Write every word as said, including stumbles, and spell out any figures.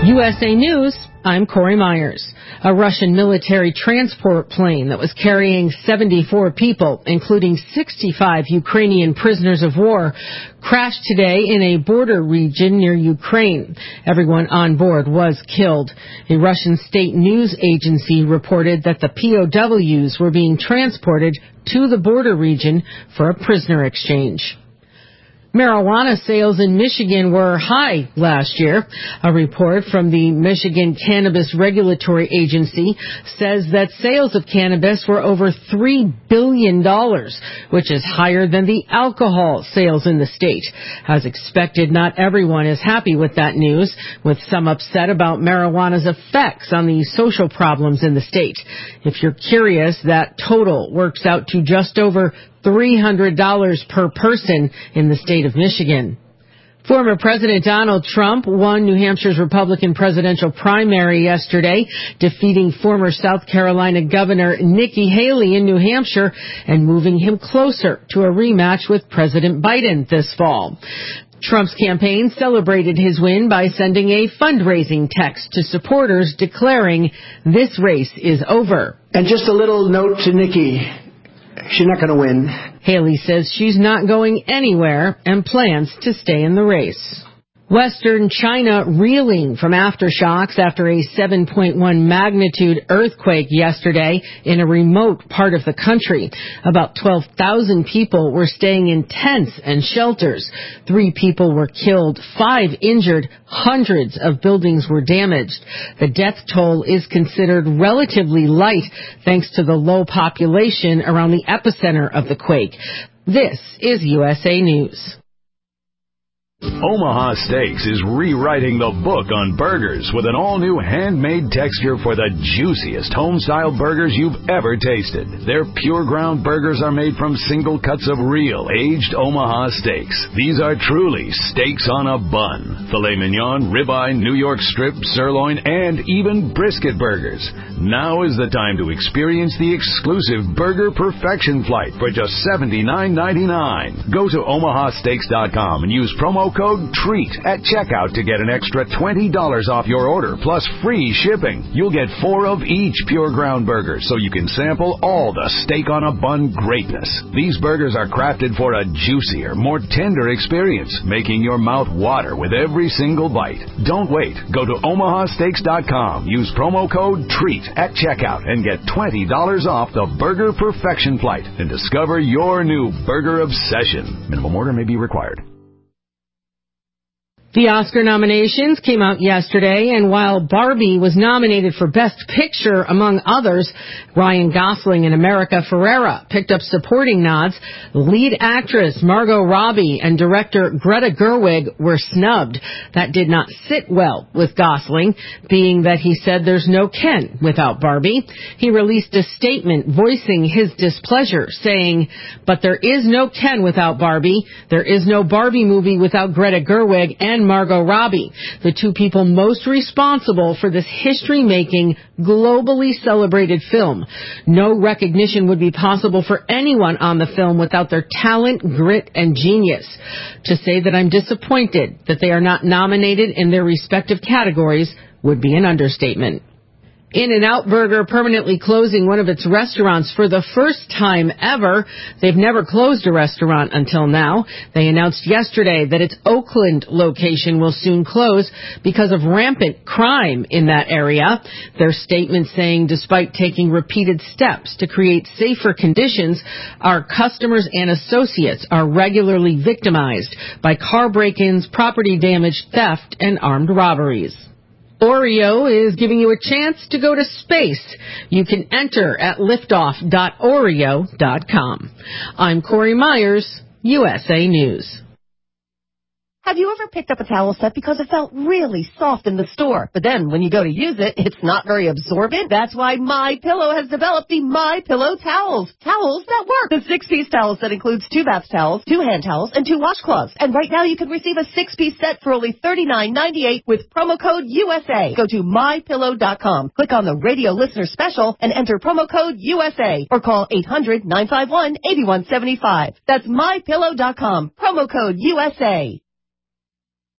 U S A News, I'm Corey Myers. A Russian military transport plane that was carrying seventy-four people, including sixty-five Ukrainian prisoners of war, crashed today in a border region near Ukraine. Everyone on board was killed. A Russian state news agency reported that the P O Ws were being transported to the border region for a prisoner exchange. Marijuana sales in Michigan were high last year. A report from the Michigan Cannabis Regulatory Agency says that sales of cannabis were over three billion dollars, which is higher than the alcohol sales in the state. As expected, not everyone is happy with that news, with some upset about marijuana's effects on the social problems in the state. If you're curious, that total works out to just over three hundred dollars per person in the state of Michigan. Former President Donald Trump won New Hampshire's Republican presidential primary yesterday, defeating former South Carolina Governor Nikki Haley in New Hampshire and moving him closer to a rematch with President Biden this fall. Trump's campaign celebrated his win by sending a fundraising text to supporters declaring this race is over. And just a little note to Nikki. She's not going to win. Haley says she's not going anywhere and plans to stay in the race. Western China reeling from aftershocks after a seven point one magnitude earthquake yesterday in a remote part of the country. About twelve thousand people were staying in tents and shelters. Three people were killed, five injured, hundreds of buildings were damaged. The death toll is considered relatively light thanks to the low population around the epicenter of the quake. This is U S A News. Omaha Steaks is rewriting the book on burgers with an all-new handmade texture for the juiciest home-style burgers you've ever tasted. Their pure ground burgers are made from single cuts of real, aged Omaha steaks. These are truly steaks on a bun. Filet mignon, ribeye, New York strip, sirloin, and even brisket burgers. Now is the time to experience the exclusive Burger Perfection Flight for just seventy-nine ninety-nine. Go to omaha steaks dot com and use promo code TREAT at checkout to get an extra twenty dollars off your order, plus free shipping. You'll get four of each pure ground burger, so you can sample all the steak on a bun greatness. These burgers are crafted for a juicier, more tender experience, making your mouth water with every single bite. Don't wait. Go to omaha steaks dot com, use promo code TREAT at checkout, and get twenty dollars off the Burger Perfection Flight and discover your new burger obsession. Minimum order may be required. The Oscar nominations came out yesterday, and while Barbie was nominated for Best Picture, among others, Ryan Gosling and America Ferrera picked up supporting nods. Lead actress Margot Robbie and director Greta Gerwig were snubbed. That did not sit well with Gosling, being that he said there's no Ken without Barbie. He released a statement voicing his displeasure, saying, "But there is no Ken without Barbie. There is no Barbie movie without Greta Gerwig and Margot Robbie, the two people most responsible for this history-making, globally celebrated film. No recognition would be possible for anyone on the film without their talent, grit, and genius. To say that I'm disappointed that they are not nominated in their respective categories would be an understatement." In-N-Out Burger permanently closing one of its restaurants for the first time ever. They've never closed a restaurant until now. They announced yesterday that its Oakland location will soon close because of rampant crime in that area. Their statement saying, despite taking repeated steps to create safer conditions, our customers and associates are regularly victimized by car break-ins, property damage, theft, and armed robberies. Oreo is giving you a chance to go to space. You can enter at liftoff dot oreo dot com. I'm Corey Myers, U S A News. Have you ever picked up a towel set because it felt really soft in the store, but then when you go to use it, it's not very absorbent? That's why MyPillow has developed the MyPillow towels. Towels that work. The six-piece towel set includes two bath towels, two hand towels, and two washcloths. And right now you can receive a six-piece set for only thirty-nine ninety-eight with promo code U S A. Go to my pillow dot com, click on the radio listener special, and enter promo code U S A, or call eight hundred nine five one eight one seven five. That's my pillow dot com, promo code U S A.